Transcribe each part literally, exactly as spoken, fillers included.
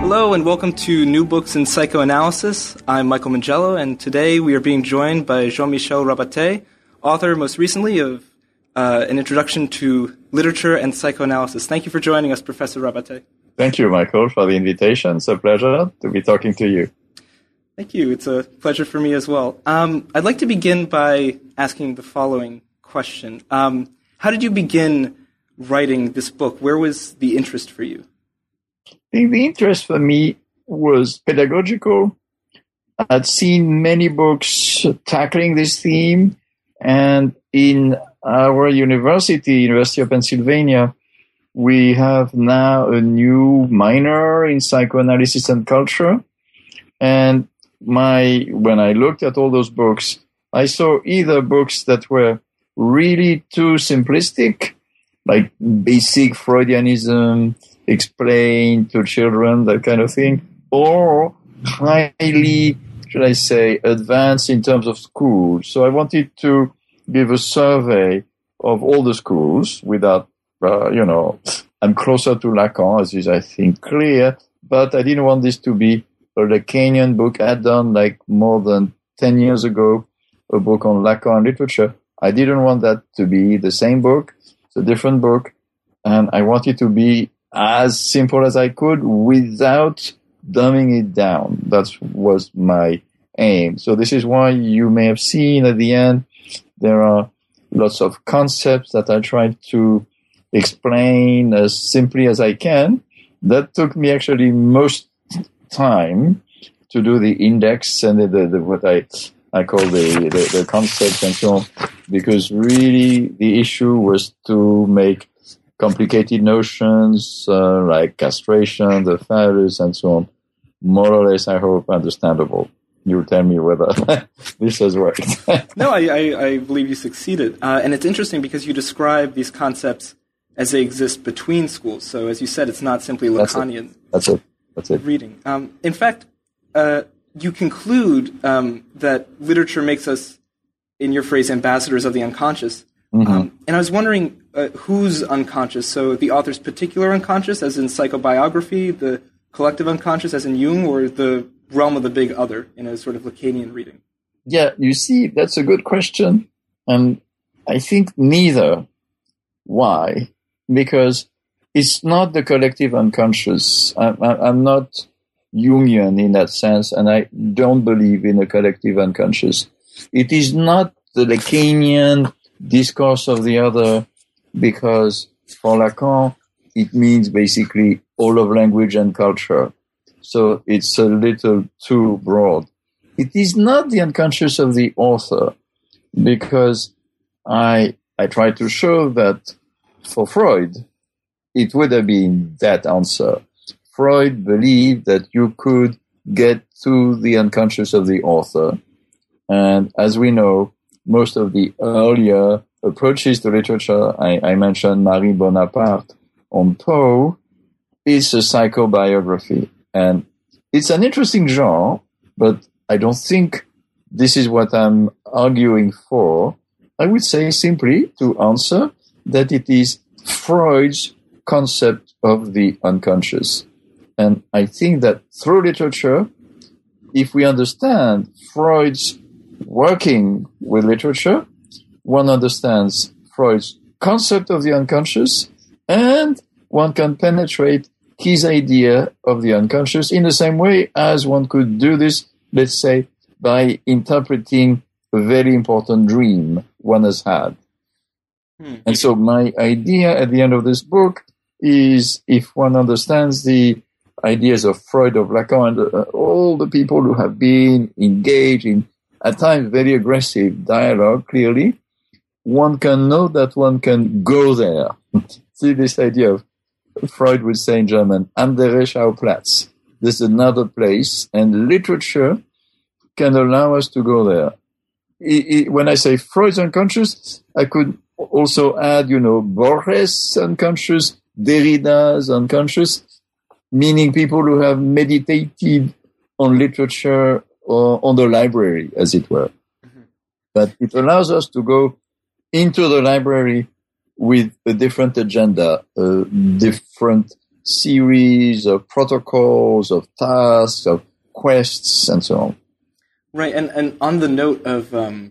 Hello and welcome to New Books in Psychoanalysis. I'm Michael Mangello, and today we are being joined by Jean-Michel Rabatte, author most recently of uh, An Introduction to Literature and Psychoanalysis. Thank you for joining us, Professor Rabatte. Thank you, Michael, for the invitation. It's a pleasure to be talking to you. Thank you. It's a pleasure for me as well. Um, I'd like to begin by asking the following question. Um, how did you begin writing this book? Where was the interest for you? I think the interest for me was pedagogical. I'd seen many books tackling this theme, and in our university, University of Pennsylvania, we have now a new minor in psychoanalysis and culture. And my when I looked at all those books, I saw either books that were really too simplistic, like basic Freudianism, explain to children, that kind of thing, or highly, should I say, advanced in terms of schools. So I wanted to give a survey of all the schools without, uh, you know, I'm closer to Lacan, as is, I think, clear, but I didn't want this to be a Lacanian book. I had done, like, more than ten years ago, a book on Lacan literature. I didn't want that to be the same book. It's a different book, and I wanted to be as simple as I could without dumbing it down. That was my aim. So this is why you may have seen at the end, there are lots of concepts that I tried to explain as simply as I can. That took me actually most time to do the index and the, the, the what I I call the, the, the concepts and so on, because really the issue was to make complicated notions uh, like castration, the phallus, and so on, more or less, I hope, understandable. You'll tell me whether this has worked. No, I, I, I believe you succeeded. Uh, and it's interesting because you describe these concepts as they exist between schools. So as you said, it's not simply Lacanian That's it. That's it. reading. Um, in fact, uh, you conclude um, that literature makes us, in your phrase, ambassadors of the unconscious. Mm-hmm. Um, and I was wondering uh, who's unconscious? So the author's particular unconscious, as in psychobiography, the collective unconscious, as in Jung, or the realm of the big other in a sort of Lacanian reading? Yeah, you see, that's a good question. And I think neither. Why? Because it's not the collective unconscious. I'm, I'm not Jungian in that sense, and I don't believe in a collective unconscious. It is not the Lacanian discourse of the other, because for Lacan, it means basically all of language and culture. So it's a little too broad. It is not the unconscious of the author, because I I try to show that for Freud, it would have been that answer. Freud believed that you could get to the unconscious of the author. And as we know, most of the earlier approaches to literature, I, I mentioned Marie Bonaparte on Poe, is a psychobiography. And it's an interesting genre, but I don't think this is what I'm arguing for. I would say simply to answer that it is Freud's concept of the unconscious. And I think that through literature, if we understand Freud's working with literature, one understands Freud's concept of the unconscious, and one can penetrate his idea of the unconscious in the same way as one could do this, let's say, by interpreting a very important dream one has had. Hmm. And so my idea at the end of this book is, if one understands the ideas of Freud, of Lacan, and uh, all the people who have been engaged in, at times, very aggressive dialogue, clearly, one can know that one can go there. See this idea of, Freud would say in German, andere Schauplatz. There's another place, and literature can allow us to go there. It, it, when I say Freud's unconscious, I could also add, you know, Borges' unconscious, Derrida's unconscious, meaning people who have meditated on literature or on the library, as it were. Mm-hmm. But it allows us to go into the library with a different agenda, a different series of protocols, of tasks, of quests, and so on. Right, and, and on the note of um,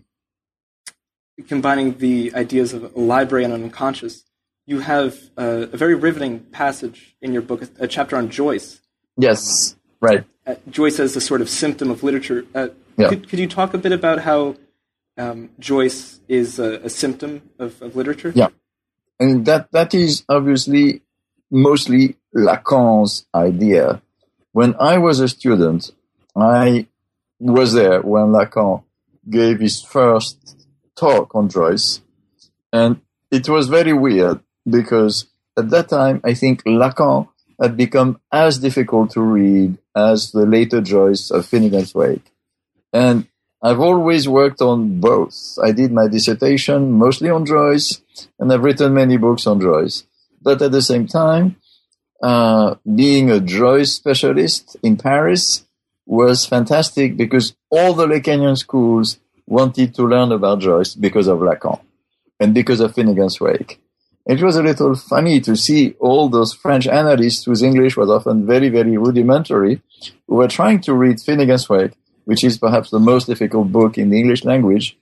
combining the ideas of a library and an unconscious, you have uh, a very riveting passage in your book, a, a chapter on Joyce. Yes, right. Uh, Joyce as a sort of symptom of literature. Uh, yeah. could, could you talk a bit about how um, Joyce is a, a symptom of, of literature? Yeah, and that that is obviously mostly Lacan's idea. When I was a student, I was there when Lacan gave his first talk on Joyce, and it was very weird because at that time I think Lacan had become as difficult to read as the later Joyce of Finnegan's Wake. And I've always worked on both. I did my dissertation mostly on Joyce, and I've written many books on Joyce. But at the same time, uh, being a Joyce specialist in Paris was fantastic because all the Lacanian schools wanted to learn about Joyce because of Lacan and because of Finnegan's Wake. It was a little funny to see all those French analysts whose English was often very, very rudimentary, who were trying to read Finnegan's Wake, which is perhaps the most difficult book in the English language.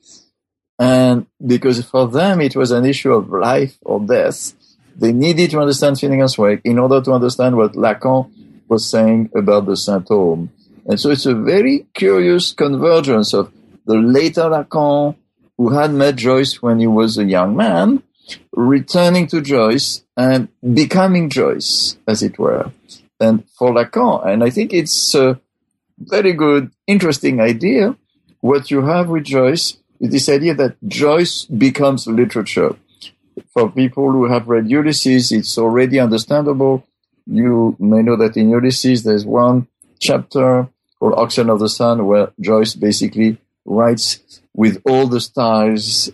And because for them it was an issue of life or death, they needed to understand Finnegan's Wake in order to understand what Lacan was saying about the Saint-Homme. And so it's a very curious convergence of the later Lacan, who had met Joyce when he was a young man, returning to Joyce and becoming Joyce, as it were. And for Lacan, and I think it's a very good, interesting idea, what you have with Joyce is this idea that Joyce becomes literature. For people who have read Ulysses, it's already understandable. You may know that in Ulysses, there's one chapter called Oxen of the Sun where Joyce basically writes with all the stars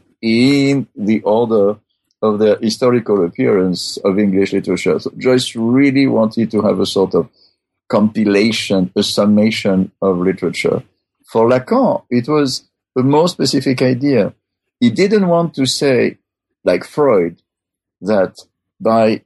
in the order of the historical appearance of English literature. So Joyce really wanted to have a sort of compilation, a summation of literature. For Lacan, it was a more specific idea. He didn't want to say, like Freud, that by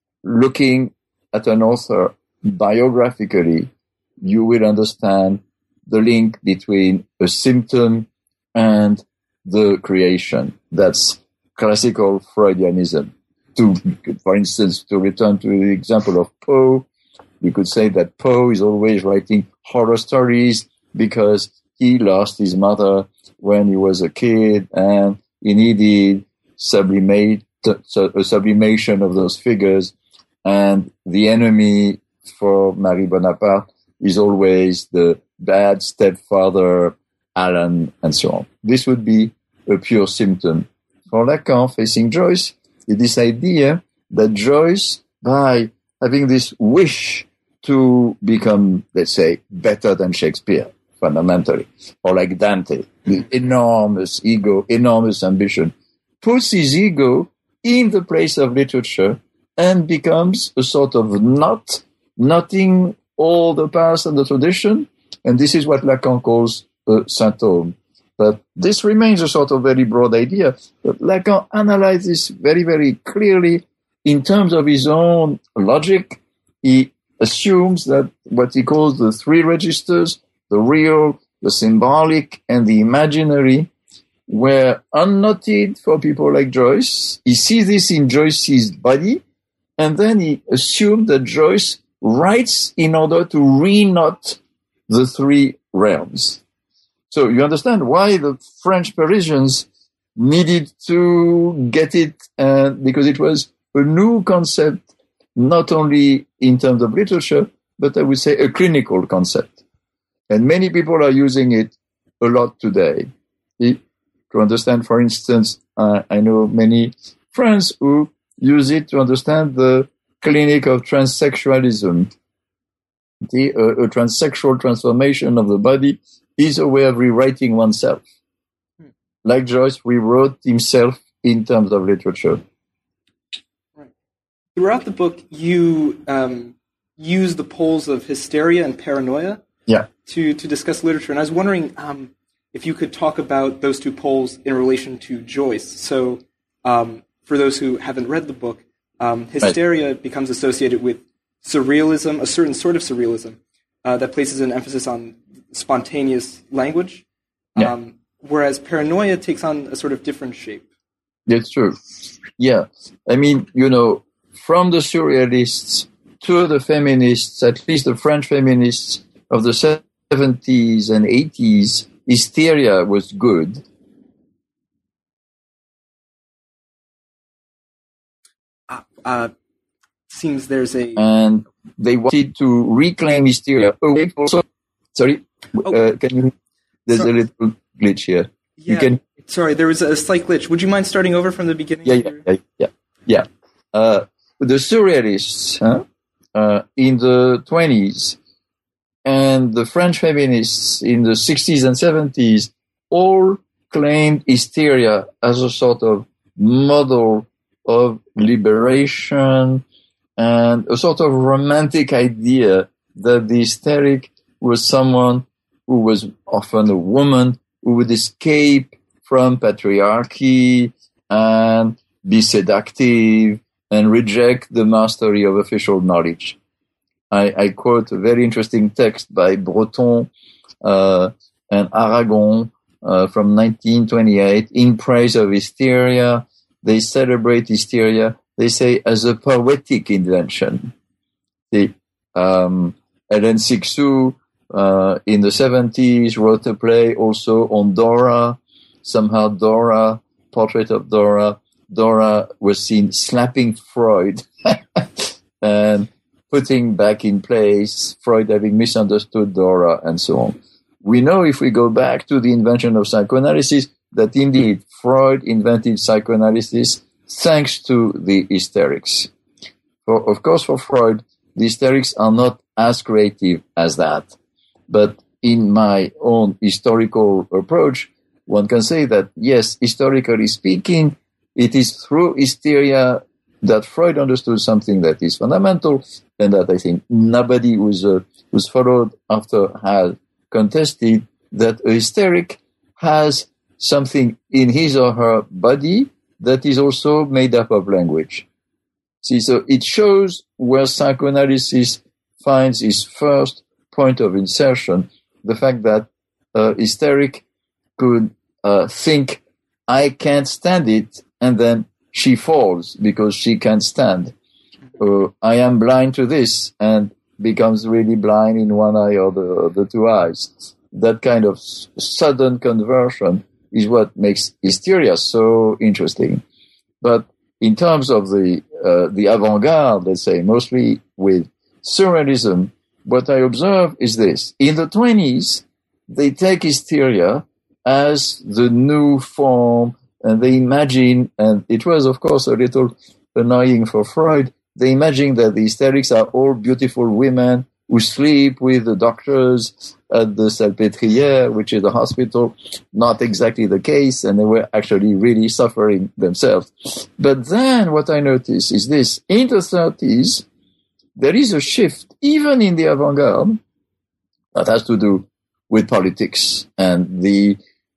looking at an author biographically, you will understand the link between a symptom and the creation. That's classical Freudianism. To, for instance, to return to the example of Poe, you could say that Poe is always writing horror stories because he lost his mother when he was a kid and he needed sublimate, a sublimation of those figures. And the enemy for Marie Bonaparte is always the bad stepfather, Alan, and so on. This would be a pure symptom. For Lacan, facing Joyce, is this idea that Joyce, by having this wish to become, let's say, better than Shakespeare, fundamentally, or like Dante, the enormous ego, enormous ambition, puts his ego in the place of literature and becomes a sort of knot, knotting all the past and the tradition. And this is what Lacan calls a Saint-Homme. But this remains a sort of very broad idea. But Lacan analyzes very, very clearly in terms of his own logic. He assumes that what he calls the three registers, the real, the symbolic, and the imaginary, were unknotted for people like Joyce. He sees this in Joyce's body, and then he assumed that Joyce writes in order to re-knot the three realms. So you understand why the French Parisians needed to get it, uh, because it was a new concept, not only in terms of literature, but I would say a clinical concept. And many people are using it a lot today. It, to understand, for instance, uh, I know many friends who use it to understand the clinic of transsexualism. The, uh, a transsexual transformation of the body is a way of rewriting oneself. Hmm. Like Joyce rewrote himself in terms of literature. Right. Throughout the book, you um, use the poles of hysteria and paranoia yeah. to, to discuss literature. And I was wondering um, if you could talk about those two poles in relation to Joyce. So um, for those who haven't read the book, um, hysteria right. becomes associated with surrealism, a certain sort of surrealism, uh, that places an emphasis on spontaneous language, yeah. um, whereas paranoia takes on a sort of different shape. That's true. Yeah. I mean, you know, from the surrealists to the feminists, at least the French feminists of the seventies and eighties, hysteria was good. Uh, uh, seems there's a... And they wanted to reclaim hysteria away also. Sorry, oh, uh, can you... There's sorry. a little glitch here. Yeah, you can, sorry, there was a slight glitch. Would you mind starting over from the beginning? Yeah, yeah, yeah, yeah. yeah. Uh, the surrealists huh, uh, in the twenties and the French feminists in the sixties and seventies all claimed hysteria as a sort of model of liberation and a sort of romantic idea that the hysteric was someone who was often a woman who would escape from patriarchy and be seductive and reject the mastery of official knowledge. I, I quote a very interesting text by Breton uh, and Aragon uh, from nineteen twenty-eight in praise of hysteria. They celebrate hysteria, they say, as a poetic invention. The, um, Hélène Cixous uh, in the seventies wrote a play also on Dora. Somehow Dora, portrait of Dora, Dora was seen slapping Freud and putting back in place Freud having misunderstood Dora and so on. We know if we go back to the invention of psychoanalysis that indeed Freud invented psychoanalysis thanks to the hysterics. For, of course, for Freud, the hysterics are not as creative as that. But in my own historical approach, one can say that, yes, historically speaking, it is through hysteria that Freud understood something that is fundamental and that I think nobody who's, uh, who's followed after has contested, that a hysteric has something in his or her body that is also made up of language. See, so it shows where psychoanalysis finds its first point of insertion, the fact that a hysteric could uh, think, I can't stand it, and then she falls because she can't stand. Uh, I am blind to this, and becomes really blind in one eye or the, the two eyes. That kind of sudden conversion is what makes hysteria so interesting. But in terms of the uh, the avant-garde, let's say, mostly with surrealism, what I observe is this. In the twenties, they take hysteria as the new form, and they imagine, and it was, of course, a little annoying for Freud, they imagine that the hysterics are all beautiful women who sleep with the doctors at the Salpêtrière, which is the hospital. Not exactly the case, and they were actually really suffering themselves. But then what I notice is this. In the thirties, there is a shift, even in the avant-garde, that has to do with politics and the,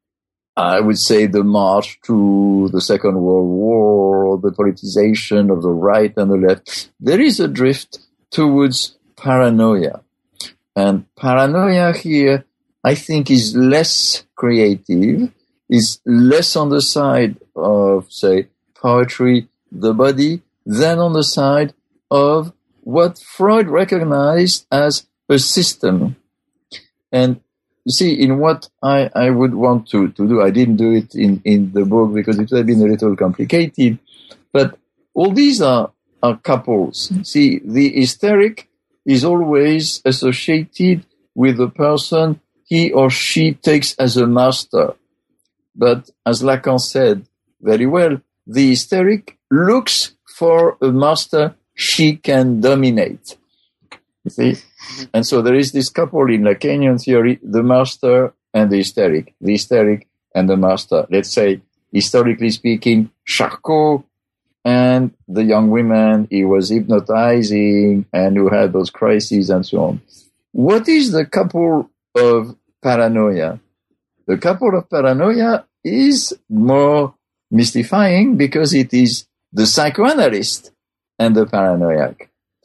I would say, the march to the Second World War, or the politicization of the right and the left. There is a drift towards paranoia. And paranoia here, I think, is less creative, is less on the side of, say, poetry, the body, than on the side of what Freud recognized as a system. And you see, in what I, I would want to, to do, I didn't do it in, in the book because it would have been a little complicated, but all these are, are couples. See, the hysteric is always associated with the person he or she takes as a master. But as Lacan said very well, the hysteric looks for a master she can dominate. You see? And so there is this couple in Lacanian theory, the master and the hysteric, the hysteric and the master. Let's say, historically speaking, Charcot and the young women he was hypnotizing and who had those crises and so on. What is the couple of paranoia? The couple of paranoia is more mystifying because it is the psychoanalyst and the paranoiac.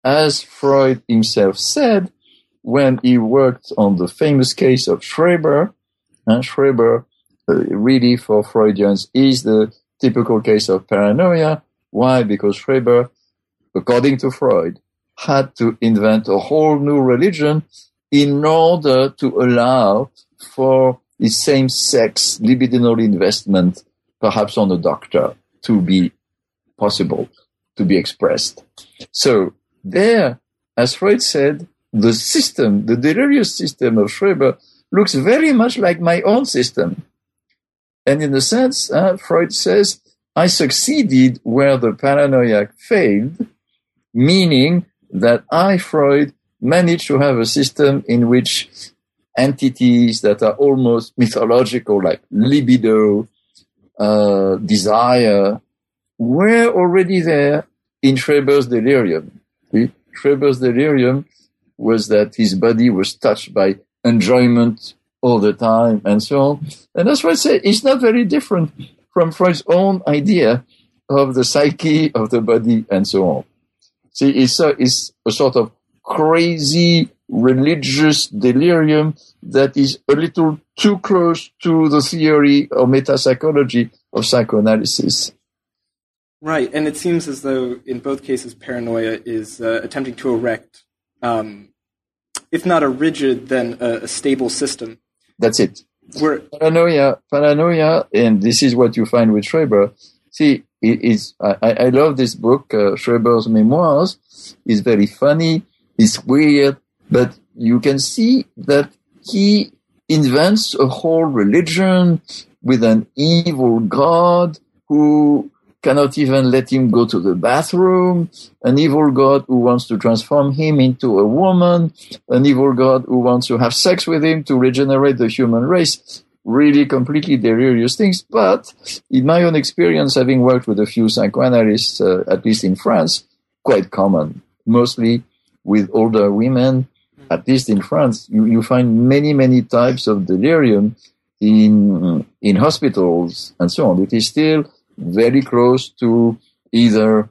as Freud himself said, when he worked on the famous case of Schreber, and Schreber, uh, really for Freudians, is the typical case of paranoia. Why? Because Schreber, according to Freud, had to invent a whole new religion in order to allow for the same-sex libidinal investment, perhaps on a doctor, to be possible, to be expressed. So there, as Freud said, the system, the delirious system of Schreber looks very much like my own system. And in a sense, uh, Freud says, I succeeded where the paranoia failed, meaning that I, Freud, managed to have a system in which entities that are almost mythological, like libido, uh, desire, were already there in Schreber's delirium. See? Schreber's delirium was that his body was touched by enjoyment all the time and so on. And that's why I say it's not very different from Freud's own idea of the psyche, of the body, and so on. See, it's a, it's a sort of crazy religious delirium that is a little too close to the theory or metapsychology of psychoanalysis. Right, and it seems as though in both cases paranoia is uh, attempting to erect, um, if not a rigid, then a, a stable system. That's it. Where paranoia, paranoia, and this is what you find with Schreber. See, it is, I, I love this book, uh, Schreber's Memoirs. It's very funny, it's weird, but you can see that he invents a whole religion with an evil God who cannot even let him go to the bathroom, an evil God who wants to transform him into a woman, an evil God who wants to have sex with him to regenerate the human race. Really completely delirious things. But in my own experience, having worked with a few psychoanalysts, uh, at least in France, quite common, mostly with older women. At least in France, you, you find many, many types of delirium in in hospitals and so on. It is still very close to either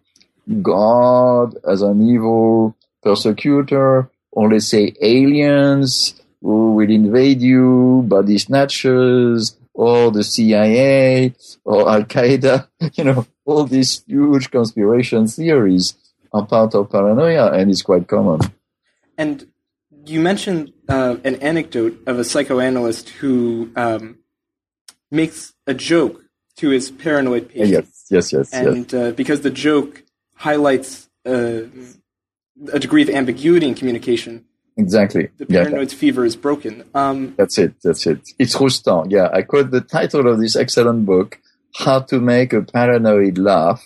God as an evil persecutor, or let's say aliens who will invade you, body snatchers, or the C I A, or Al-Qaeda. You know, all these huge conspiracy theories are part of paranoia, and it's quite common. And you mentioned uh, an anecdote of a psychoanalyst who um, makes a joke to his paranoid patient. Yes, yes, yes. And yes. Uh, because the joke highlights uh, a degree of ambiguity in communication, exactly. the paranoid's yeah. fever is broken. Um, that's it, that's it. It's Roustan. Yeah, I quote the title of this excellent book, How to Make a Paranoid Laugh.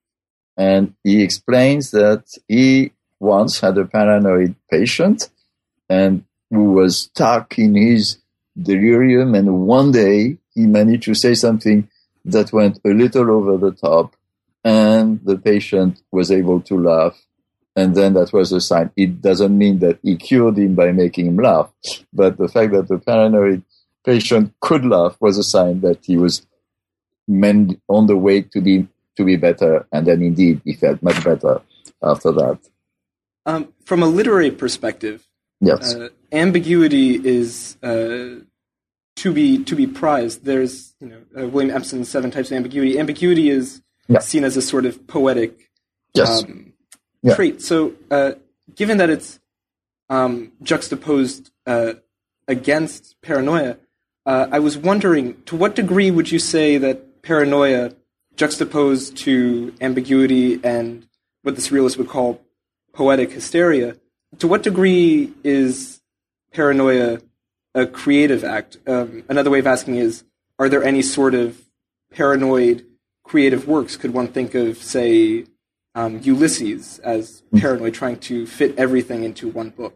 And he explains that he once had a paranoid patient and who was stuck in his delirium, and one day he managed to say something that went a little over the top, and the patient was able to laugh, and then that was a sign. It doesn't mean that he cured him by making him laugh, but the fact that the paranoid patient could laugh was a sign that he was mend- on the way to be to be better, and then indeed he felt much better after that. Um, from a literary perspective, yes, uh, ambiguity is uh, to be to be prized. There's, you know, uh, William Empson's Seven Types of Ambiguity. Ambiguity is yeah. seen as a sort of poetic yes. um, yeah. trait. So, uh, given that it's um, juxtaposed uh, against paranoia, uh, I was wondering, to what degree would you say that paranoia, juxtaposed to ambiguity and what the surrealists would call poetic hysteria, to what degree is paranoia a creative act? Um, another way of asking is, are there any sort of paranoid creative works? Could one think of, say, um, Ulysses as paranoid, trying to fit everything into one book?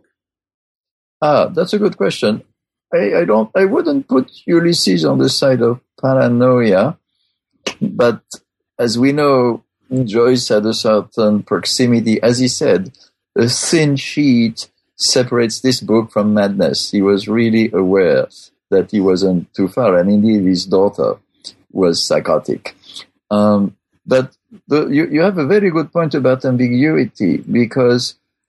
Ah, that's a good question. I, I don't. I wouldn't put Ulysses on the side of paranoia, but as we know, Joyce had a certain proximity. As he said, a thin sheet separates this book from madness. He was really aware that he wasn't too far, and indeed his daughter was psychotic. Um, but the, you, you have a very good point about ambiguity, because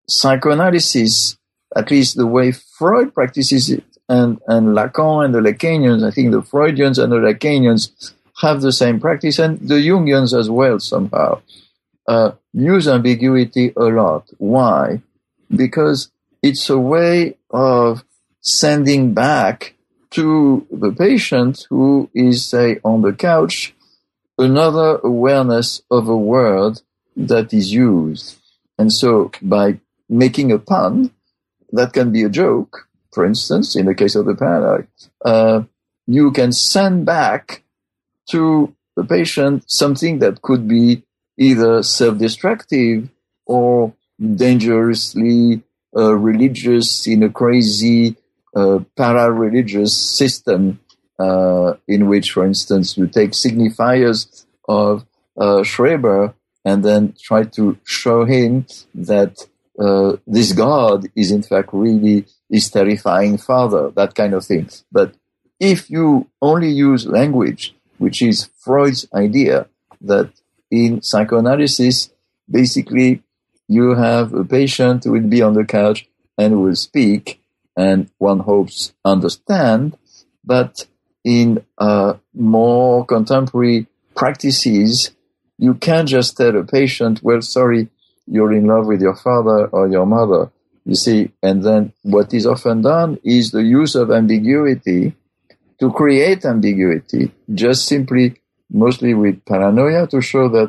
psychoanalysis, at least the way Freud practices it, and, and Lacan and the Lacanians, I think the Freudians and the Lacanians have the same practice, and the Jungians as well somehow, uh, use ambiguity a lot. Why? Because it's a way of sending back to the patient who is, say, on the couch, another awareness of a word that is used. And so by making a pun, that can be a joke, for instance, in the case of the paranoid, uh, you can send back to the patient something that could be either self-destructive or dangerously uh, religious in a crazy uh, para-religious system uh, in which, for instance, you take signifiers of uh, Schreber and then try to show him that uh, this God is in fact really his terrifying father, that kind of thing. But if you only use language, which is Freud's idea, that in psychoanalysis, basically, you have a patient who will be on the couch and will speak, and one hopes understand, but in uh, more contemporary practices, you can't just tell a patient, well, sorry, you're in love with your father or your mother, you see, and then what is often done is the use of ambiguity to create ambiguity, just simply, mostly with paranoia, to show that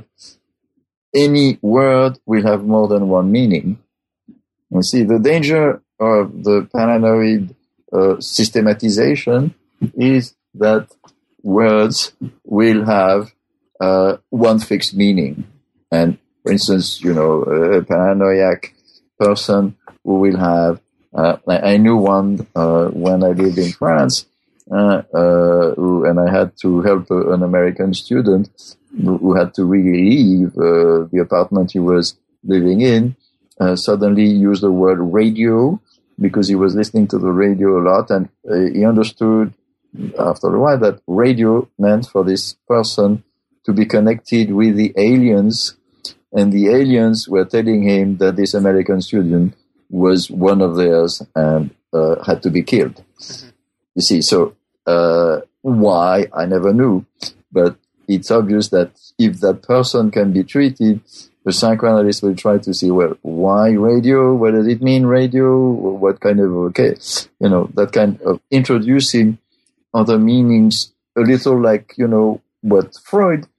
any word will have more than one meaning. You see, the danger of the paranoid uh, systematization is that words will have uh, one fixed meaning. And for instance, you know, a paranoiac person who will have, uh, I knew one uh, when I lived in France, Uh, uh, who, and I had to help uh, an American student who, who had to really leave uh, the apartment he was living in, uh, suddenly used the word radio because he was listening to the radio a lot, and uh, he understood after a while that radio meant for this person to be connected with the aliens, and the aliens were telling him that this American student was one of theirs and uh, had to be killed. Mm-hmm. You see, so uh, why, I never knew, but it's obvious that if that person can be treated, the psychoanalyst will try to see, well, why radio? What does it mean, radio? What kind of, okay, you know, that kind of introducing other meanings, a little like, you know, what Freud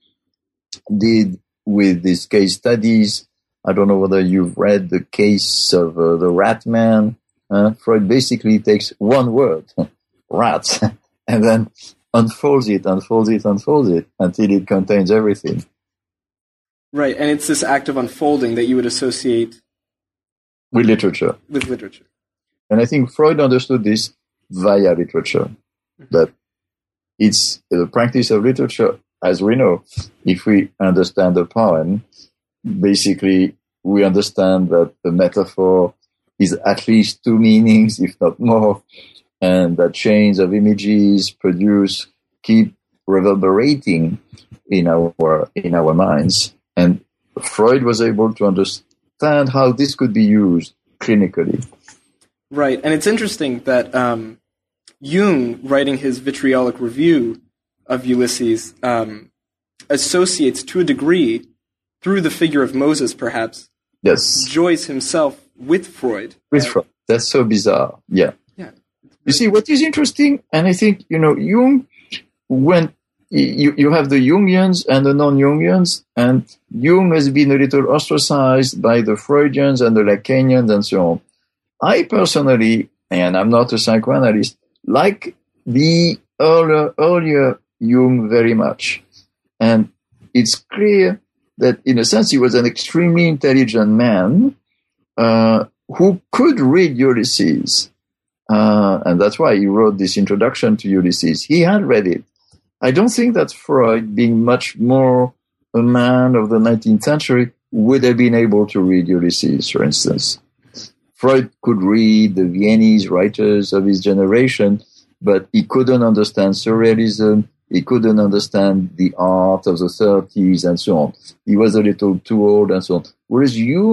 did with these case studies. I don't know whether you've read the case of uh, the rat man. Uh, Freud basically takes one word, rats, and then unfolds it, unfolds it, unfolds it until it contains everything. Right, and it's this act of unfolding that you would associate with literature. With literature. And I think Freud understood this via literature, mm-hmm. that it's the practice of literature, as we know. If we understand a poem, basically we understand that the metaphor is at least two meanings, if not more, and that chains of images produce, keep reverberating in our in our minds. And Freud was able to understand how this could be used clinically. Right, and it's interesting that um, Jung, writing his vitriolic review of Ulysses, um, associates to a degree, through the figure of Moses perhaps, yes, Joyce himself with Freud. With uh, Freud. That's so bizarre. Yeah. Yeah. You see, what is interesting, and I think, you know, Jung, when you, you have the Jungians and the non-Jungians, and Jung has been a little ostracized by the Freudians and the Lacanians and so on. I personally, and I'm not a psychoanalyst, like the earlier, earlier Jung very much. And it's clear that in a sense he was an extremely intelligent man uh, who could read Ulysses. Uh, and that's why he wrote this introduction to Ulysses. He had read it. I don't think that Freud, being much more a man of the nineteenth century, would have been able to read Ulysses, for instance. Freud could read the Viennese writers of his generation, but he couldn't understand surrealism. He couldn't understand the art of the thirties and so on. He was a little too old and so on. Whereas Jung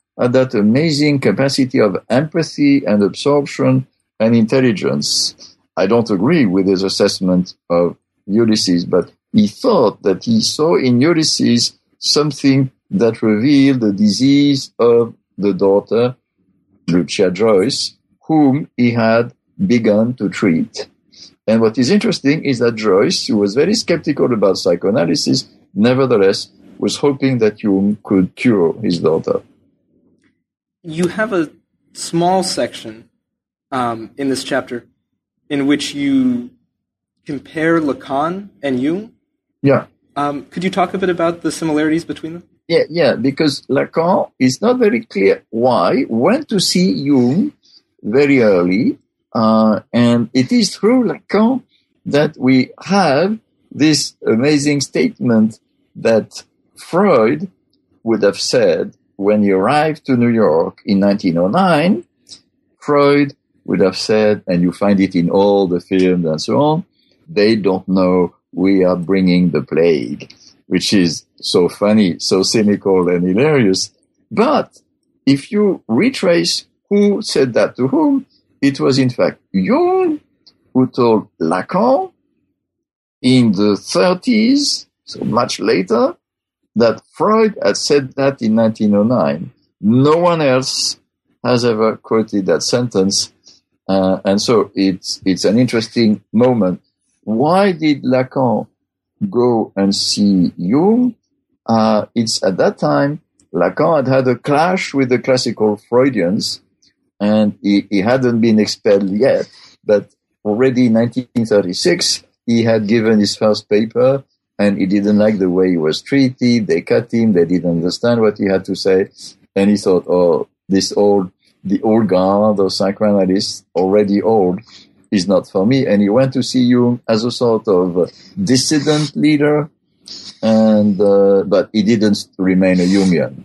had that amazing capacity of empathy and absorption and intelligence. I don't agree with his assessment of Ulysses, but he thought that he saw in Ulysses something that revealed the disease of the daughter, Lucia Joyce, whom he had begun to treat. And what is interesting is that Joyce, who was very skeptical about psychoanalysis, nevertheless was hoping that Jung could cure his daughter. You have a small section um, in this chapter in which you compare Lacan and Jung. Yeah. Um, could you talk a bit about the similarities between them? Yeah, yeah, because Lacan is not very clear why, went to see Jung very early, uh, and it is through Lacan that we have this amazing statement that Freud would have said when he arrived to New York in nineteen oh nine. Freud would have said, and you find it in all the films and so on, they don't know we are bringing the plague, which is so funny, so cynical and hilarious. But if you retrace who said that to whom, it was in fact Jung who told Lacan in the thirties, so much later, that Freud had said that in nineteen oh nine. No one else has ever quoted that sentence. Uh, and so it's, it's an interesting moment. Why did Lacan go and see Jung? Uh, it's at that time, Lacan had had a clash with the classical Freudians, and he, he hadn't been expelled yet, but already in nineteen thirty-six, he had given his first paper, and he didn't like the way he was treated. They cut him. They didn't understand what he had to say. And he thought, oh, this old, the old guard of psychoanalysts, already old, is not for me. And he went to see Jung as a sort of dissident leader, and uh, but he didn't remain a Jungian.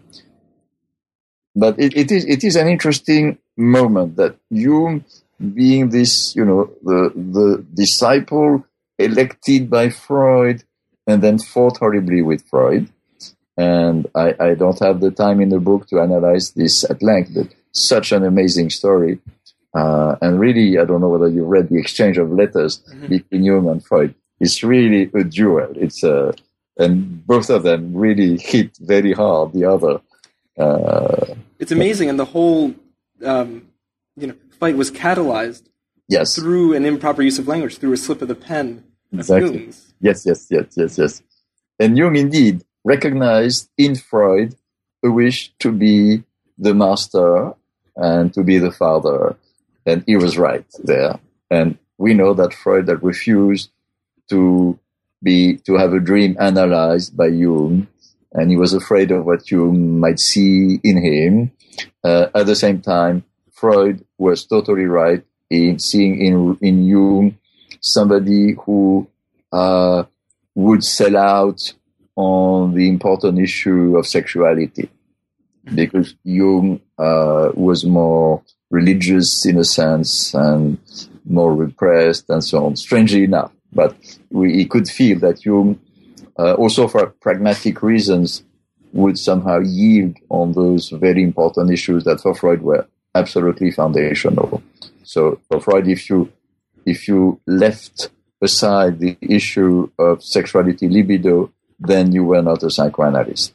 But it, it is it is an interesting moment that Jung, being this, you know, the the disciple elected by Freud, and then fought horribly with Freud. And I, I don't have the time in the book to analyze this at length, but such an amazing story. Uh, and really, I don't know whether you read the exchange of letters mm-hmm. between Jung and Freud. It's really a duel. It's a, and both of them really hit very hard the other. Uh, it's amazing, and the whole, um, you know, fight was catalyzed. Yes. Through an improper use of language, through a slip of the pen. Exactly. Jung's. Yes, yes, yes, yes, yes. And Jung indeed recognized in Freud a wish to be the master and to be the father. And he was right there. And we know that Freud had refused to be, to have a dream analyzed by Jung. And he was afraid of what Jung might see in him. Uh, at the same time, Freud was totally right in seeing in, in Jung somebody who uh, would sell out on the important issue of sexuality, because Jung uh, was more religious in a sense and more repressed and so on, strangely enough. But we, he could feel that Jung, uh, also for pragmatic reasons, would somehow yield on those very important issues that for Freud were absolutely foundational. So for Freud, if you if you left aside the issue of sexuality, libido, then you were not a psychoanalyst.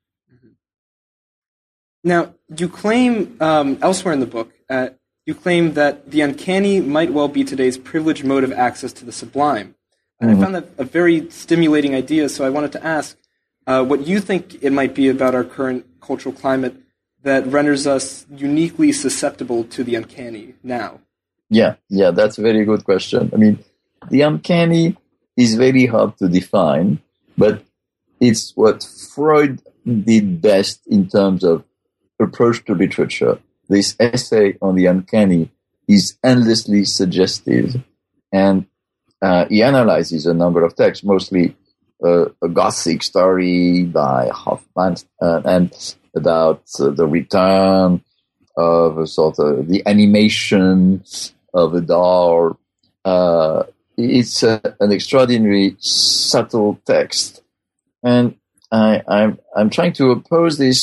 Now, you claim um, elsewhere in the book, uh, you claim that the uncanny might well be today's privileged mode of access to the sublime. And mm-hmm. I found that a very stimulating idea, so I wanted to ask uh, what you think it might be about our current cultural climate that renders us uniquely susceptible to the uncanny now. Yeah, yeah, that's a very good question. I mean, the uncanny is very hard to define, but it's what Freud did best in terms of approach to literature. This essay on the uncanny is endlessly suggestive, and uh, he analyzes a number of texts, mostly uh, a Gothic story by Hoffmann, uh, and about uh, the return of a sort of the animation of a doll. Uh, it's a, an extraordinary subtle text, and I, I'm I'm trying to oppose this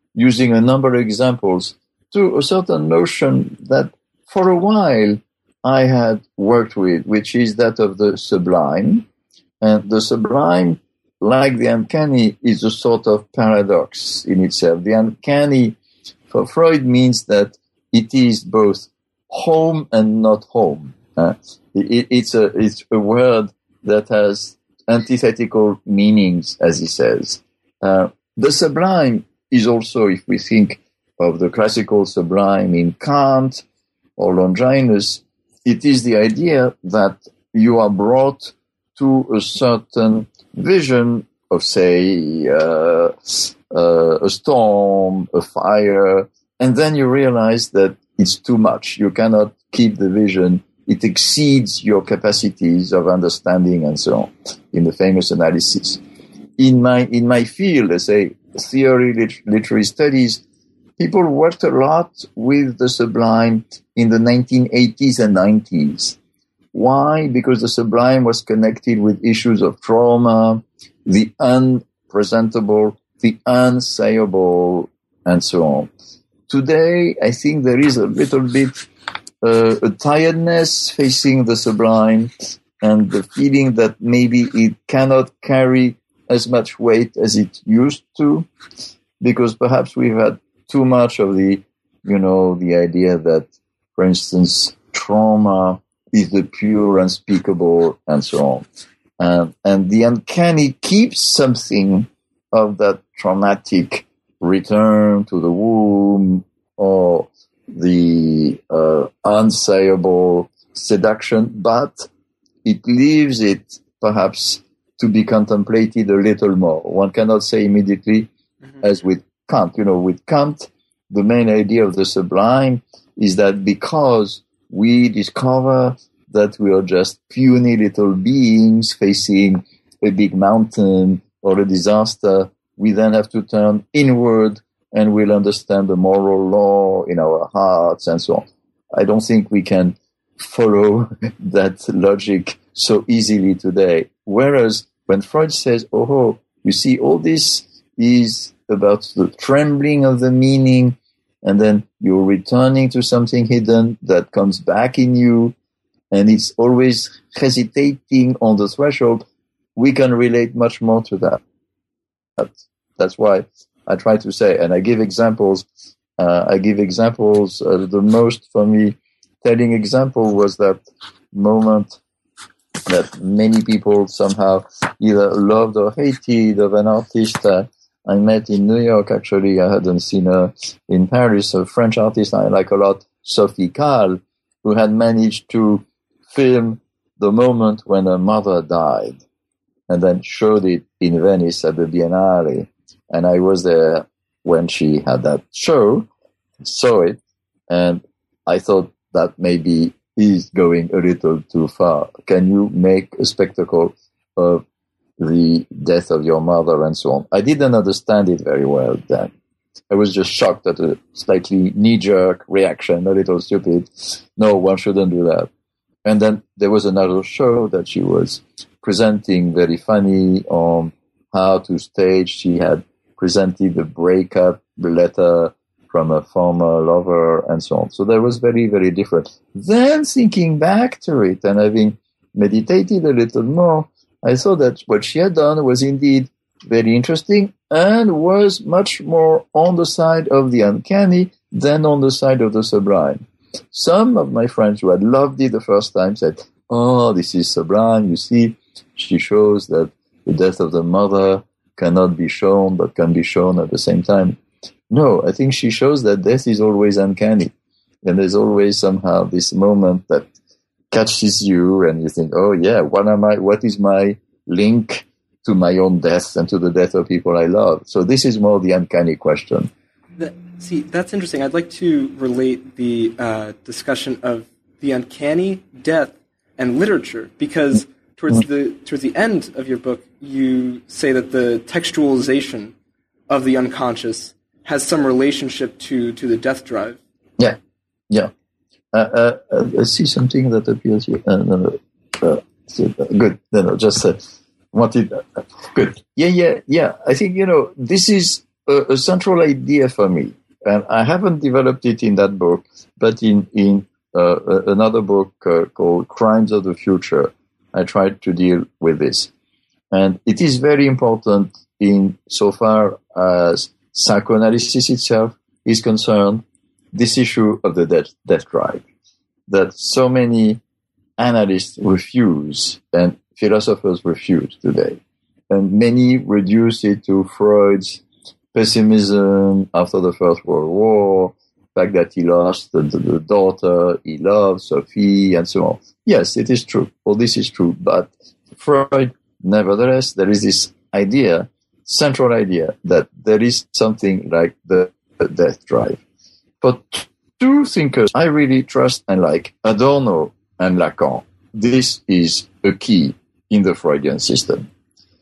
using a number of examples, to a certain notion that for a while I had worked with, which is that of the sublime. And the sublime, like the uncanny, is a sort of paradox in itself. The uncanny, for Freud, means that it is both home and not home. Uh, it, it's a it's a word that has antithetical meanings, as he says. Uh, the sublime is also, if we think of the classical sublime in Kant or Longinus, it is the idea that you are brought to a certain vision of, say, uh, uh, a storm, a fire, and then you realize that it's too much. You cannot keep the vision. It exceeds your capacities of understanding and so on, in the famous analysis. In my in my field, let's say, theory, lit- literary studies, people worked a lot with the sublime in the nineteen eighties and nineties. Why? Because the sublime was connected with issues of trauma, the unpresentable, the unsayable, and so on. Today, I think there is a little bit uh, a tiredness facing the sublime and the feeling that maybe it cannot carry as much weight as it used to, because perhaps we've had too much of the, you know, the idea that, for instance, trauma is the pure unspeakable and so on. Um, and the uncanny keeps something of that traumatic return to the womb or the uh, unsayable seduction, but it leaves it perhaps to be contemplated a little more. One cannot say immediately, mm-hmm. as with Kant. You know, with Kant, the main idea of the sublime is that because we discover that we are just puny little beings facing a big mountain or a disaster, we then have to turn inward and we'll understand the moral law in our hearts and so on. I don't think we can follow that logic so easily today. Whereas when Freud says, oh, you see, all this is about the trembling of the meaning, and then you're returning to something hidden that comes back in you, and it's always hesitating on the threshold, we can relate much more to that. That's why I try to say, and I give examples, uh, I give examples, uh, the most, for me, telling example was that moment that many people somehow either loved or hated of an artist uh, I met in New York. Actually, I hadn't seen her in Paris, a French artist I like a lot, Sophie Calle, who had managed to film the moment when her mother died and then showed it in Venice at the Biennale. And I was there when she had that show, saw it, and I thought that maybe is going a little too far. Can you make a spectacle of the death of your mother and so on? I didn't understand it very well then. I was just shocked at a slightly knee-jerk reaction, a little stupid. No, one shouldn't do that. And then there was another show that she was presenting, very funny, on how to stage. She had presented the breakup letter from a former lover and so on. So that was very, very different. Then thinking back to it and having meditated a little more, I saw that what she had done was indeed very interesting and was much more on the side of the uncanny than on the side of the sublime. Some of my friends who had loved it the first time said, oh, this is sublime. You see, she shows that the death of the mother cannot be shown, but can be shown at the same time. No, I think she shows that death is always uncanny. And there's always somehow this moment that catches you and you think, oh yeah, what am I, what is my link to my own death and to the death of people I love? So this is more the uncanny question. That, see, that's interesting. I'd like to relate the uh, discussion of the uncanny, death, and literature, because towards the towards the end of your book, you say that the textualization of the unconscious has some relationship to, to the death drive. Yeah, yeah. Uh, uh, uh, I see something that appears here. Uh, no, no, uh, good. No, no, just uh, wanted. Uh, good. Yeah, yeah, yeah. I think, you know, this is a, a central idea for me, and I haven't developed it in that book, but in in uh, another book uh, called Crimes of the Future, I tried to deal with this. And it is very important in so far as psychoanalysis itself is concerned, this issue of the death, death drive, that so many analysts refuse and philosophers refuse today. And many reduce it to Freud's pessimism after the First World War, the fact that he lost the, the, the daughter he loved, Sophie, and so on. Yes, it is true. All this is true. But Freud, nevertheless, there is this idea, central idea, that there is something like the, the death drive. But two thinkers I really trust and like, Adorno and Lacan. This is a key in the Freudian system.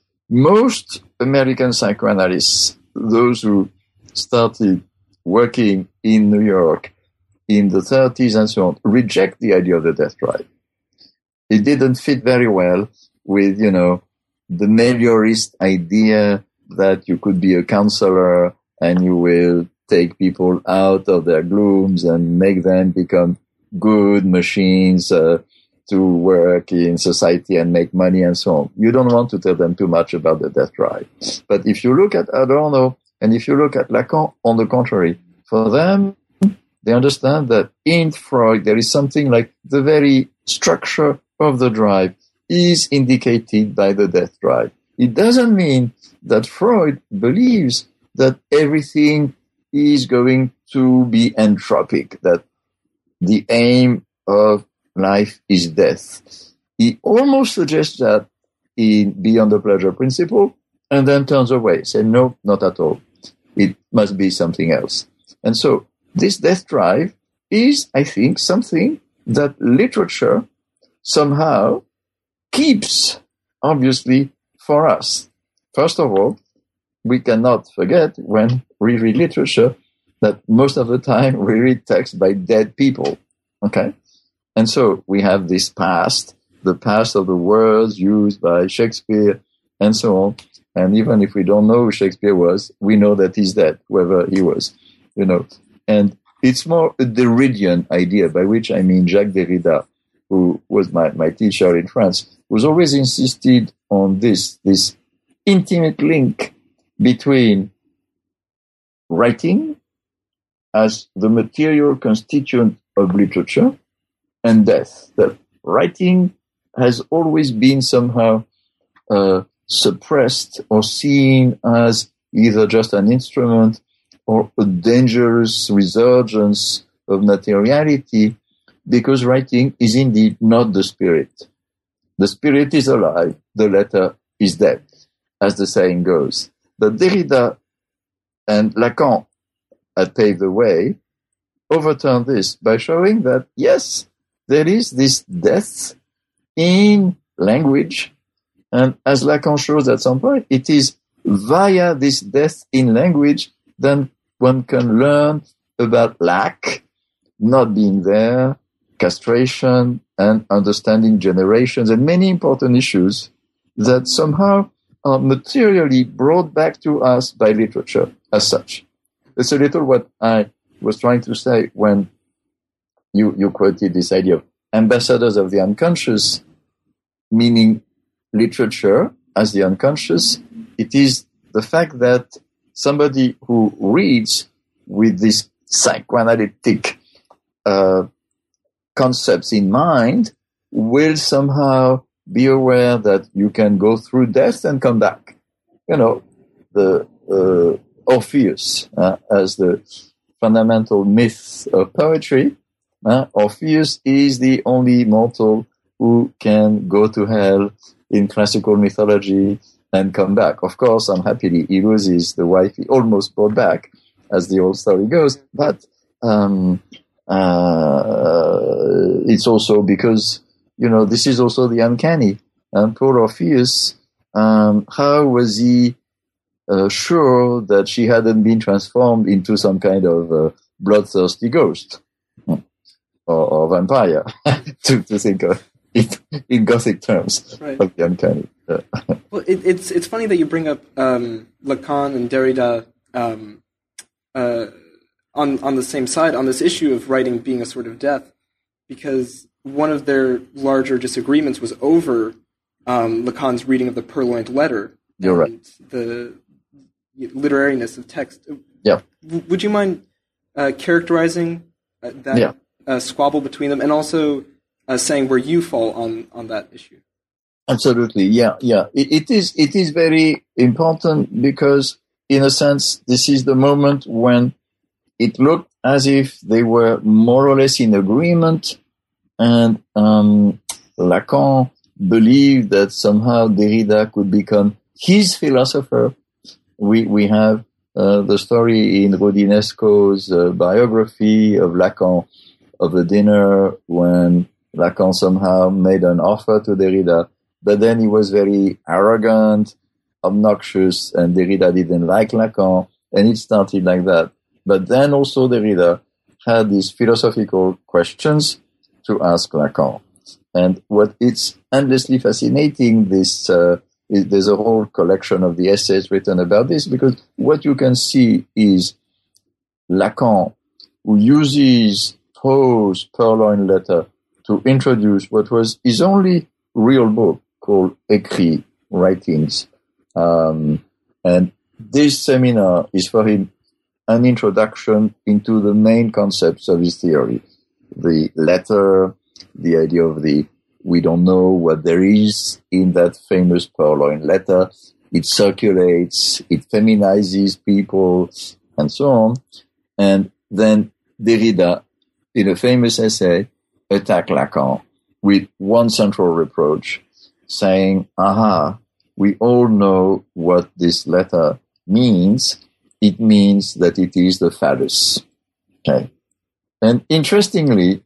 Most American psychoanalysts, those who started working in New York in the thirties and so on, reject the idea of the death drive. It didn't fit very well with, you know, the meliorist idea that you could be a counselor and you will take people out of their glooms and make them become good machines uh, to work in society and make money and so on. You don't want to tell them too much about the death drive. But if you look at Adorno and if you look at Lacan, on the contrary, for them, they understand that in Freud there is something like the very structure of the drive is indicated by the death drive. It doesn't mean that Freud believes that everything is going to be entropic, that the aim of life is death. He almost suggests that in Beyond the Pleasure Principle, and then turns away, say, no, not at all. It must be something else. And so this death drive is, I think, something that literature somehow keeps, obviously, for us. First of all, we cannot forget when we read literature that most of the time we read text by dead people. Okay? And so we have this past, the past of the words used by Shakespeare and so on. And even if we don't know who Shakespeare was, we know that he's dead, whoever he was, you know. And it's more a Derridian idea, by which I mean Jacques Derrida, who was my, my teacher in France, was always insisted on this, this intimate link between writing as the material constituent of literature and death. That writing has always been somehow uh, suppressed or seen as either just an instrument or a dangerous resurgence of materiality, because writing is indeed not the spirit. The spirit is alive, the letter is dead, as the saying goes. But Derrida and Lacan had paved the way, overturned this by showing that, yes, there is this death in language, and as Lacan shows at some point, it is via this death in language that one can learn about lack, not being there, castration, and understanding generations, and many important issues that somehow are materially brought back to us by literature as such. It's a little what I was trying to say when you, you quoted this idea of ambassadors of the unconscious, meaning literature as the unconscious. It is the fact that somebody who reads with this psychoanalytic uh, concepts in mind will somehow be aware that you can go through death and come back. You know, the uh, Orpheus uh, as the fundamental myth of poetry. Uh, Orpheus is the only mortal who can go to hell in classical mythology and come back. Of course, unhappily, he loses the wife he almost brought back, as the old story goes. But um, uh, it's also because, you know, this is also the uncanny. And poor Orpheus, um, how was he uh, sure that she hadn't been transformed into some kind of uh, bloodthirsty ghost or, or vampire, to, to think of it in Gothic terms, right. Of the uncanny. Yeah. Well, it, it's it's funny that you bring up um, Lacan and Derrida um, uh, on on the same side on this issue of writing being a sort of death, because one of their larger disagreements was over um, Lacan's reading of the Purloined Letter. You're and right. The literariness of text. Yeah. W- would you mind uh, characterizing uh, that yeah. uh, squabble between them, and also uh, saying where you fall on, on that issue? Absolutely. Yeah. Yeah. It, it is. It is very important because, in a sense, this is the moment when it looked as if they were more or less in agreement, and um, Lacan believed that somehow Derrida could become his philosopher. We we have uh, the story in Rodinesco's uh, biography of Lacan of a dinner when Lacan somehow made an offer to Derrida, but then he was very arrogant, obnoxious, and Derrida didn't like Lacan, and it started like that. But then also Derrida had these philosophical questions to ask Lacan. And what it's endlessly fascinating, this uh, is, there's a whole collection of the essays written about this, because what you can see is Lacan, who uses Poe's Purloined Letter to introduce what was his only real book called Écrits, Writings. Um, and this seminar is for him an introduction into the main concepts of his theory. The letter, the idea of the, we don't know what there is in that famous Purloined Letter. It circulates, it feminizes people, and so on. And then Derrida, in a famous essay, attacked Lacan with one central reproach, saying, aha, we all know what this letter means. It means that it is the phallus. Okay. And interestingly,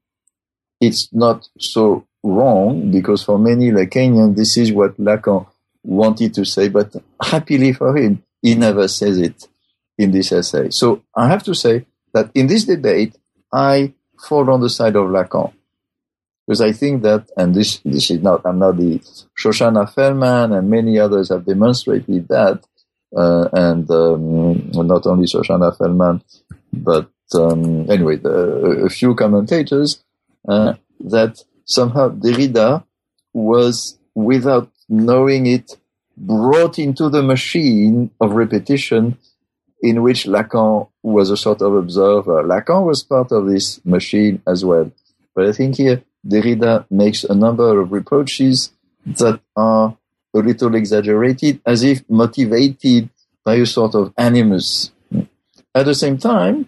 it's not so wrong, because for many Lacanians, this is what Lacan wanted to say, but happily for him, he never says it in this essay. So I have to say that in this debate, I fall on the side of Lacan. Because I think that, and this, this is not, I'm not the, Shoshana Feldman and many others have demonstrated that, uh, and um, not only Shoshana Feldman, but um, anyway, the, a few commentators, uh, that somehow Derrida was, without knowing it, brought into the machine of repetition in which Lacan was a sort of observer. Lacan was part of this machine as well. But I think here Derrida makes a number of reproaches that are a little exaggerated, as if motivated by a sort of animus. At the same time,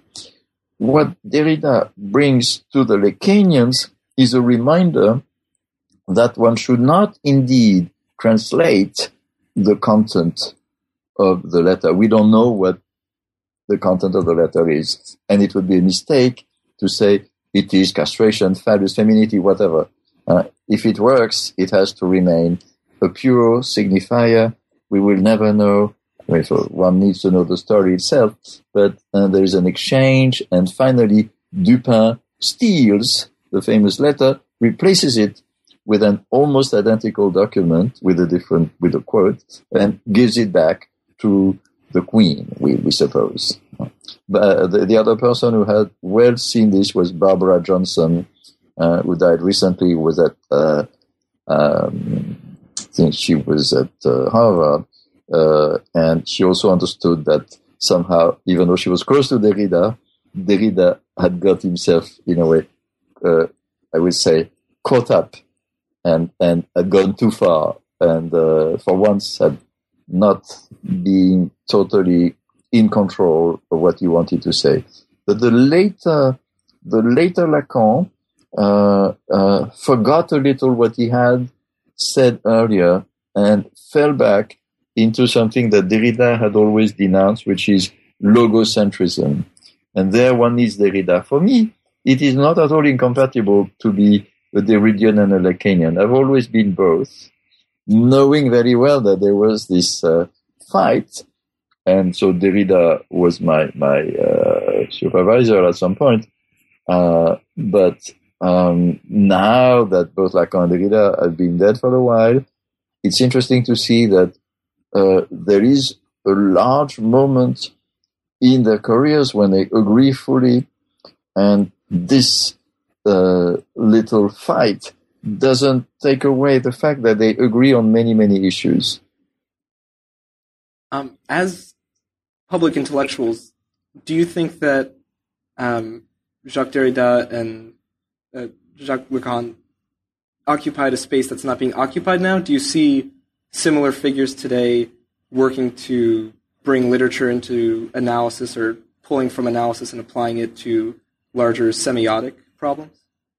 what Derrida brings to the Lacanians is a reminder that one should not indeed translate the content of the letter. We don't know what the content of the letter is, and it would be a mistake to say it is castration, phallus, femininity, whatever. Uh, if it works, it has to remain a pure signifier. We will never know. I mean, so one needs to know the story itself, but uh, there is an exchange, and finally Dupin steals the famous letter, replaces it with an almost identical document with a different, with a quote, and gives it back to the queen, we, we suppose. But uh, the, the other person who had well seen this was Barbara Johnson, uh, who died recently, was at, uh, um, I think she was at uh, Harvard, uh, and she also understood that somehow, even though she was close to Derrida, Derrida had got himself, in a way, uh, I would say, caught up and, and had gone too far, and uh, for once had not being totally in control of what he wanted to say. But the later, the later Lacan uh, uh, forgot a little what he had said earlier and fell back into something that Derrida had always denounced, which is logocentrism. And there one needs Derrida. For me, it is not at all incompatible to be a Derridian and a Lacanian. I've always been both, knowing very well that there was this uh, fight. And so Derrida was my, my uh, supervisor at some point. Uh, but um, now that both Lacan and Derrida have been dead for a while, it's interesting to see that uh, there is a large moment in their careers when they agree fully, and this uh, little fight doesn't take away the fact that they agree on many, many issues. Um, as public intellectuals, do you think that um, Jacques Derrida and uh, Jacques Lacan occupied a space that's not being occupied now? Do you see similar figures today working to bring literature into analysis or pulling from analysis and applying it to larger semiotic problems?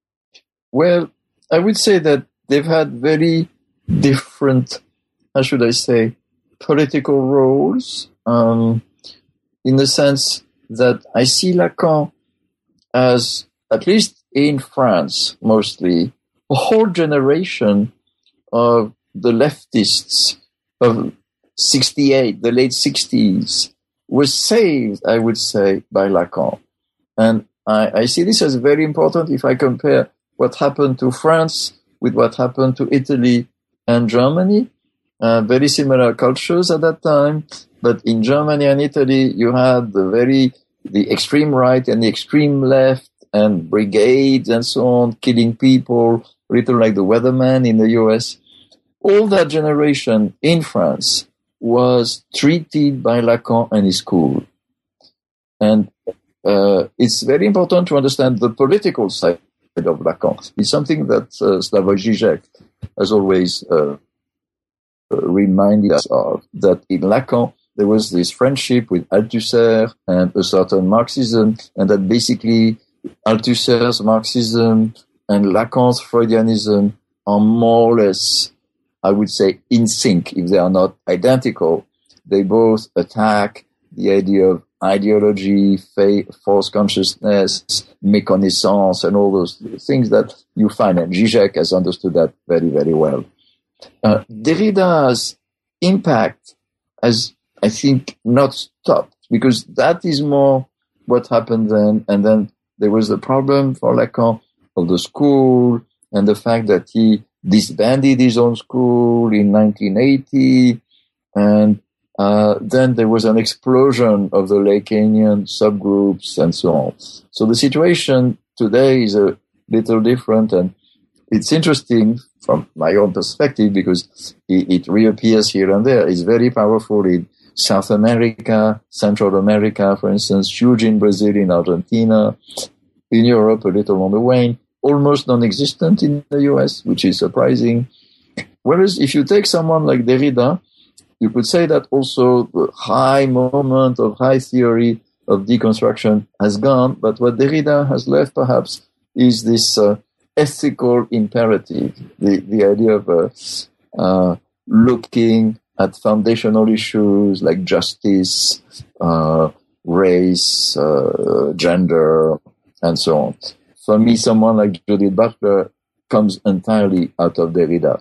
Well, I would say that they've had very different, how should I say, political roles, um, in the sense that I see Lacan as, at least in France mostly, a whole generation of the leftists of sixty-eight, the late sixties, was saved, I would say, by Lacan. And I, I see this as very important if I compare what happened to France with what happened to Italy and Germany. Uh, very similar cultures at that time, but in Germany and Italy, you had the very, the extreme right and the extreme left and brigades and so on, killing people, a little like the Weatherman in the U S. All that generation in France was treated by Lacan and his school. And uh, it's very important to understand the political side of Lacan. It's something that uh, Slavoj Žižek has always uh, reminded us of, that in Lacan there was this friendship with Althusser and a certain Marxism, and that basically Althusser's Marxism and Lacan's Freudianism are more or less, I would say, in sync, if they are not identical. They both attack the idea of ideology, faith, false consciousness, méconnaissance, and all those things that you find, and Žižek has understood that very, very well. Uh, Derrida's impact has, I think, not stopped, because that is more what happened then. And then there was the problem for Lacan of the school and the fact that he disbanded his own school in nineteen eighty. And uh, then there was an explosion of the Lacanian subgroups and so on. So the situation today is a little different, and it's interesting from my own perspective because it, it reappears here and there. It's very powerful in South America, Central America, for instance, huge in Brazil, in Argentina, in Europe, a little on the wane, almost non-existent in the U S, which is surprising. Whereas if you take someone like Derrida, you could say that also the high moment of high theory of deconstruction has gone, but what Derrida has left perhaps is this uh, ethical imperative, the, the idea of uh, uh, looking at foundational issues like justice, uh, race, uh, gender, and so on. For me, someone like Judith Butler comes entirely out of Derrida.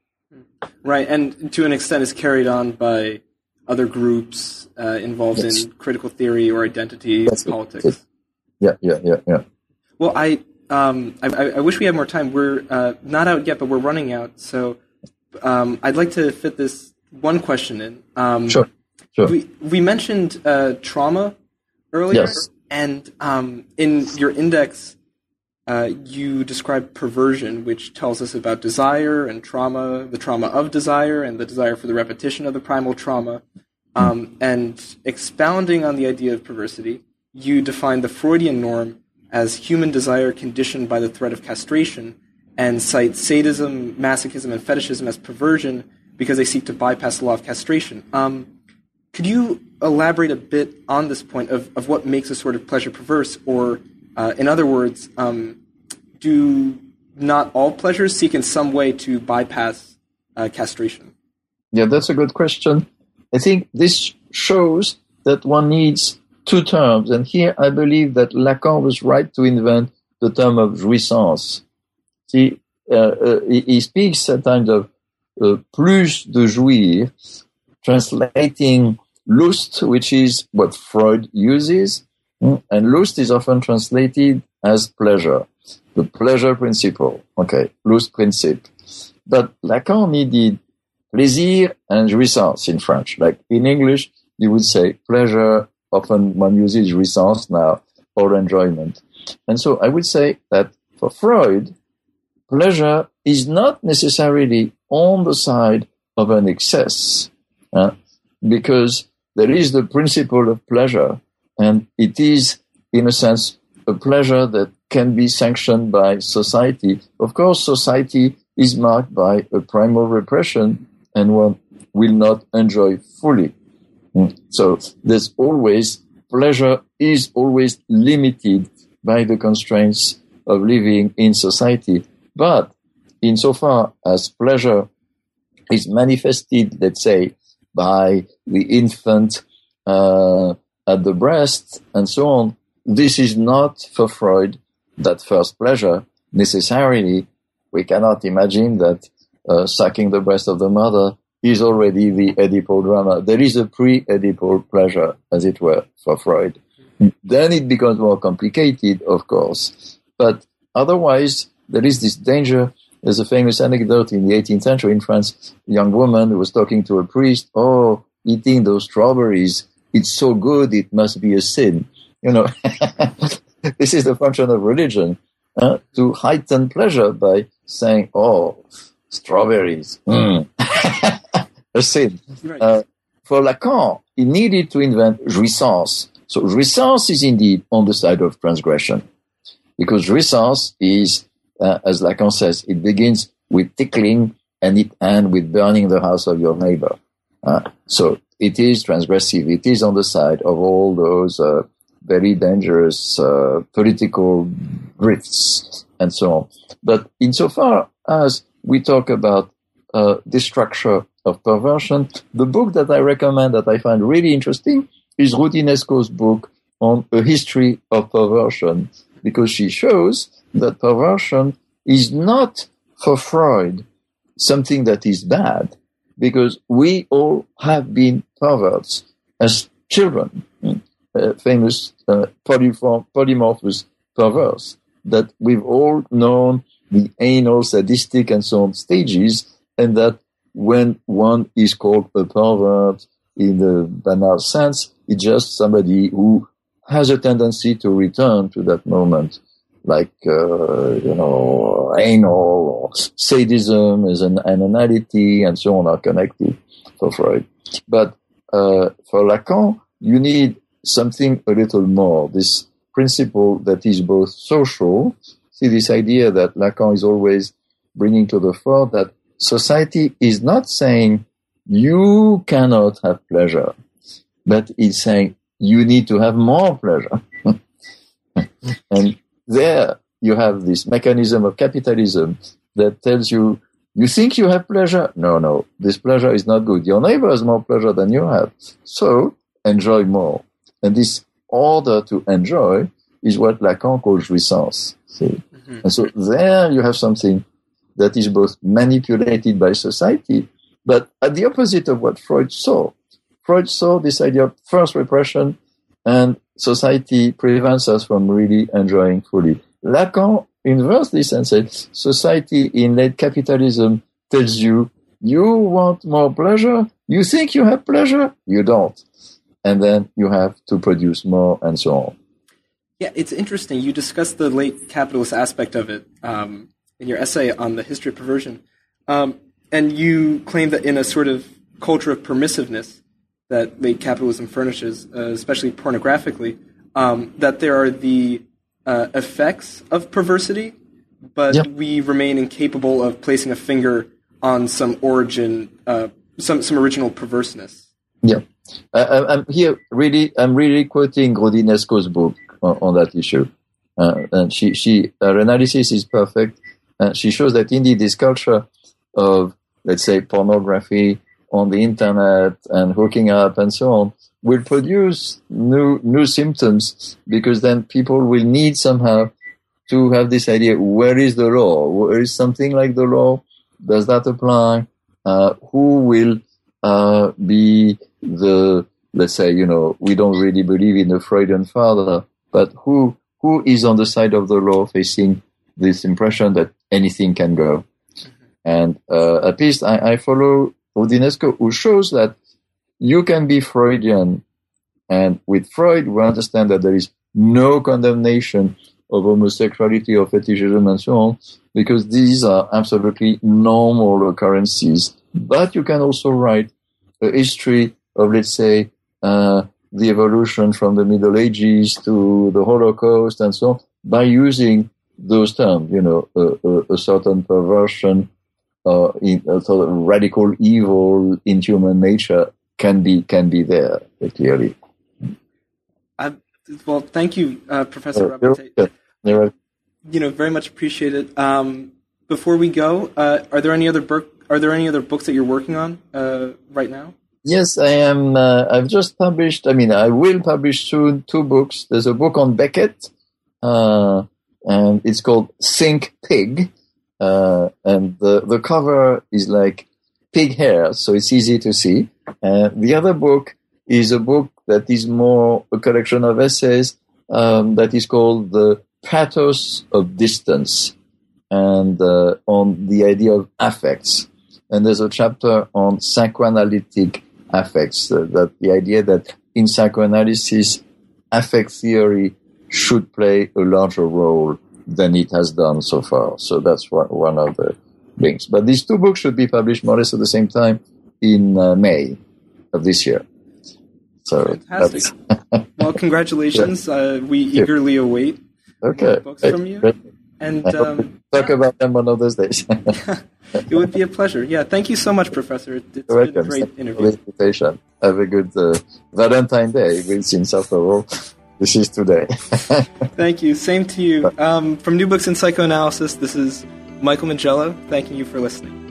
Right, and to an extent is carried on by other groups uh, involved yes. in critical theory or identity That's politics. It. Yeah, yeah, yeah, yeah. Well, I um, I, I wish we had more time. We're uh, not out yet, but we're running out. So um, I'd like to fit this one question in. Um, sure, sure. We, we mentioned uh, trauma earlier, yes. and um, in your index, uh, you described perversion, which tells us about desire and trauma, the trauma of desire, and the desire for the repetition of the primal trauma. Um, mm. And expounding on the idea of perversity, you define the Freudian norm as human desire conditioned by the threat of castration, and cite sadism, masochism, and fetishism as perversion because they seek to bypass the law of castration. Um, could you elaborate a bit on this point of, of what makes a sort of pleasure perverse? Or, uh, in other words, um, do not all pleasures seek in some way to bypass uh, castration? Yeah, that's a good question. I think this shows that one needs two terms. And here I believe that Lacan was right to invent the term of jouissance. See, uh, uh, he, he speaks at times of uh, plus de jouir, translating Lust, which is what Freud uses, and Lust is often translated as pleasure, the pleasure principle. Okay, Lustprinzip. But Lacan needed plaisir and jouissance in French. Like in English, you would say pleasure often one uses jouissance now, or enjoyment. And so I would say that for Freud, pleasure is not necessarily on the side of an excess, uh, because there is the principle of pleasure, and it is, in a sense, a pleasure that can be sanctioned by society. Of course, society is marked by a primal repression, and one will not enjoy fully. So there's always, pleasure is always limited by the constraints of living in society. But insofar as pleasure is manifested, let's say, by the infant uh, at the breast and so on, this is not for Freud that first pleasure. Necessarily, we cannot imagine that uh, sucking the breast of the mother is already the Oedipal drama. There is a pre-Oedipal pleasure, as it were, for Freud. Then it becomes more complicated, of course. But otherwise, there is this danger. There's a famous anecdote in the eighteenth century in France, a young woman who was talking to a priest, oh, eating those strawberries, it's so good, it must be a sin. You know, this is the function of religion, uh, to heighten pleasure by saying, oh, strawberries, mm. a sin. Right. Uh, for Lacan, he needed to invent jouissance. So jouissance is indeed on the side of transgression, because jouissance is, uh, as Lacan says, it begins with tickling and it ends with burning the house of your neighbor. Uh, so it is transgressive. It is on the side of all those uh, very dangerous uh, political drifts and so on. But insofar as we talk about uh, this structure of perversion, the book that I recommend that I find really interesting is Roudinesco's book on a history of perversion, because she shows that perversion is not for Freud something that is bad, because we all have been perverts as children, uh, famous uh, polyform, polymorphous perverse, that we've all known the anal, sadistic, and so on stages, and that when one is called a pervert in the banal sense, it's just somebody who has a tendency to return to that moment, like, uh, you know, anal or sadism as an animality and so on are connected for Freud. But uh, for Lacan, you need something a little more, this principle that is both social. See, this idea that Lacan is always bringing to the fore, that society is not saying you cannot have pleasure, but it's saying you need to have more pleasure. And there you have this mechanism of capitalism that tells you, you think you have pleasure? No, no, this pleasure is not good. Your neighbor has more pleasure than you have. So enjoy more. And this order to enjoy is what Lacan calls jouissance. See? Mm-hmm. And so there you have something that is both manipulated by society, but at the opposite of what Freud saw. Freud saw this idea of first repression, and society prevents us from really enjoying fully. Lacan inverts this and said, society in late capitalism tells you, you want more pleasure? You think you have pleasure? You don't. And then you have to produce more and so on. Yeah, it's interesting. You discussed the late capitalist aspect of it um, in your essay on the history of perversion. Um, and you claim that in a sort of culture of permissiveness that late capitalism furnishes, uh, especially pornographically, um, that there are the uh, effects of perversity, but yep. we remain incapable of placing a finger on some origin, uh, some some original perverseness. Yeah, uh, I'm here really. I'm really quoting Roudinesco's book on, on that issue, uh, and she she her analysis is perfect. Uh, she shows that indeed this culture of, let's say, pornography on the internet and hooking up and so on will produce new new symptoms, because then people will need somehow to have this idea, where is the law? Where is something like the law? Does that apply? Uh, who will uh, be the, let's say, you know, we don't really believe in the Freudian father, but who who is on the side of the law facing this impression that anything can go? And uh, at least I, I follow Roudinesco, who shows that you can be Freudian And with Freud, we understand that there is no condemnation of homosexuality or fetishism and so on, because these are absolutely normal occurrences. But you can also write a history of, let's say, uh, the evolution from the Middle Ages to the Holocaust and so on, by using those terms, you know, a, a, a certain perversion, uh, in, a sort of radical evil in human nature can be can be there, clearly. I, well, thank you, uh, Professor Uh, Robert. you're- you're- You know, very much appreciated. Um, before we go, uh, are there any other book? Are there any other books that you're working on uh, right now? Yes, I am. Uh, I've just published, I mean, I will publish soon two books. There's a book on Beckett, uh, and it's called Think Pig. Uh, and the, the cover is like pig hair, so it's easy to see. Uh, the other book is a book that is more a collection of essays um, that is called The Pathos of Distance, and uh, on the idea of affects. And there's a chapter on psychoanalytic affects, uh, that the idea that in psychoanalysis, affect theory should play a larger role than it has done so far. So that's one, one of the things. But these two books should be published more or less at the same time in uh, May of this year. So fantastic. Well, congratulations. Yeah. Uh, we eagerly await okay. books from you. Great. And um, talk about them one of those days. It would be a pleasure. Yeah, thank you so much, Professor. It's You're been welcome. a great Thank interview. you for the invitation. Have a good uh, Valentine's Day, since after all, this is today. Thank you. Same to you. Um, from New Books in Psychoanalysis, this is Michael Mangello, thanking you for listening.